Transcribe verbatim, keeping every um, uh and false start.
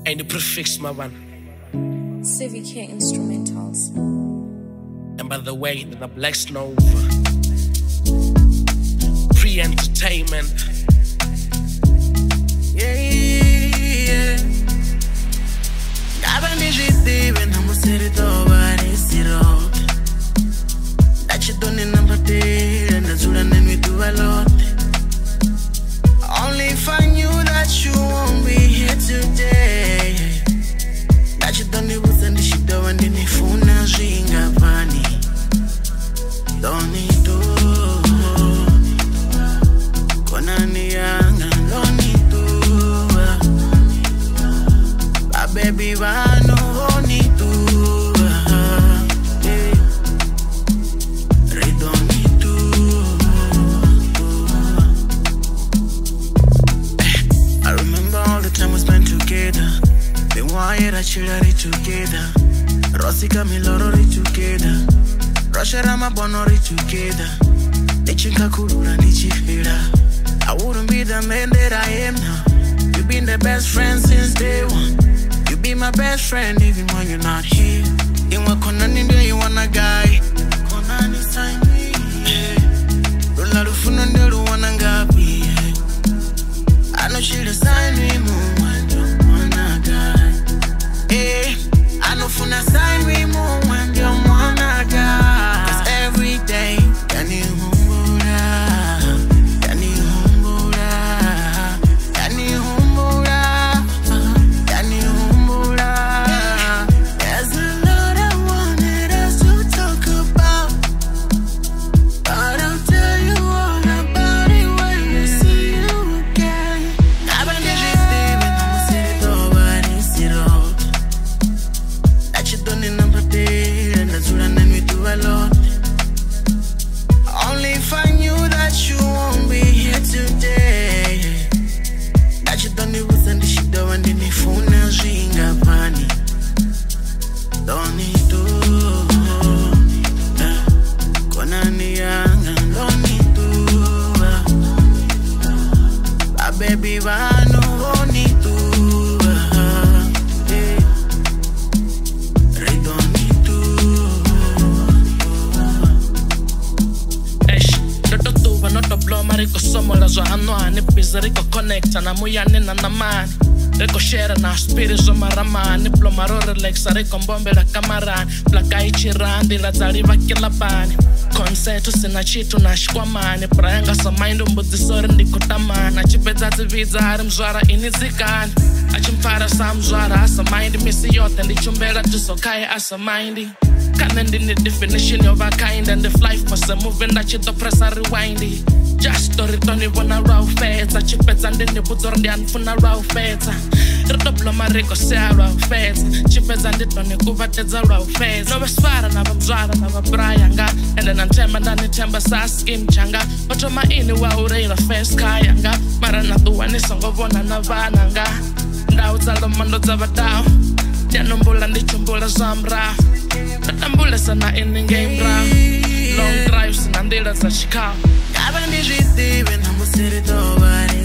Ain't the prefix, my man. C V K Instrumentals. And by the way, the Black Snow Pre-entertainment. Yeah, yeah. I've been busy when I'm sitting over this road. That you don't need number ten, and that's what I need me do a lot. Only if I knew that you won't be here today. That you don't need what's in the shit, though, and then if you not ring a bunny. Don't need to. Konani yang, don't need to. But baby, I know need to. They don't need to. I remember all the time we spent together. The wire that you are together. Rosika Milorori together. Rosharama Bonori together. Nichinka Kurura Nichifira. I wouldn't be the man that I am now. You've been the best friend since day one. You be my best friend even when you're not here. In what Konani do you want a guy? Konani sign me. Rola Rufuno do wanna gabi. I know she'll sign me more. I don't wanna die. Hey, I know Funa sign me more when you wanna die. Cause every day, can you humbura? Can you humbura? Can you humbura? Can you humbura? There's a lot I wanted us to talk about, but I'll tell you all about it when I see you again. I've been busy when I'm sitting over this road. That you don't need number ten, and that's what I need me do a lot. Only if I knew that you won't be here today. That you don't need what's in the shit, though, and then if you not ring a bunny. Don't need to. Konani yang, don't need to. But baby, I know need to. They don't need to. Eish, Dodo tuba noto blow mariko somo la zo hano ani pizza riko connecta na muyane na namani. Riko share na spirit zo maramani. Blow maro relaxa riko mbombe la kamarani. Plaka ichirandi la zariva kila bani. Concerto sina chitu na shikwamani. Prayanga sa mind umbudisori ndikutamani. Achipedza zividza hari mzwara inizikani. Achimpara sa mzwara asa mind misi yote ndichumbela tusokaye asa mindy. Can't in the definition of a kind and the life must a moving that you to press and rewindy. Just to return it when I row feds. I chip it and then the boots on the unfuna row feds. Redouble my rico say row feds. Chippers and the tony coveted a row feds. No was far and I've absorbed and I've Brianga. And then I'm tempered and the temper sass skim changa. But on my inner wow rain of face kayanga. Maranatu and the song of one and a vananga. Now it's all the mondos of a down. Janumbola and the chumbola zamra. Natambula sana in the game bra. Long drives and andela za Chicago. I've been busy when I'm sitting over